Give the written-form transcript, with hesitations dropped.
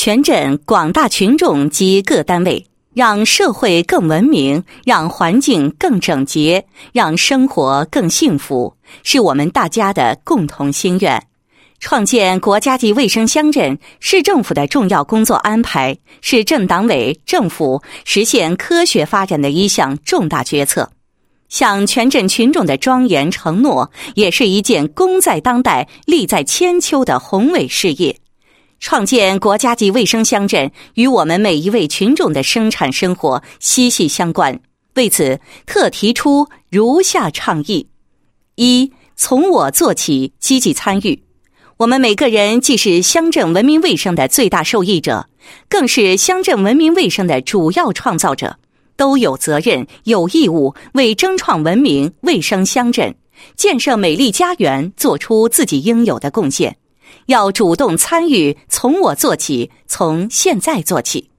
全镇广大群众及各单位，让社会更文明，让环境更整洁，让生活更幸福，是我们大家的共同心愿。创建国家级卫生乡镇是政府的重要工作安排，是镇党委政府实现科学发展的一项重大决策。向全镇群众的庄严承诺，也是一件功在当代、利在千秋的宏伟事业。创建国家级卫生乡镇与我们每一位群众的生产生活息息相关。为此，特提出如下倡议：一、从我做起，积极参与。我们每个人既是乡镇文明卫生的最大受益者，更是乡镇文明卫生的主要创造者，都有责任、有义务为争创文明卫生乡镇、建设美丽家园做出自己应有的贡献。要主动参与，从我做起，从现在做起。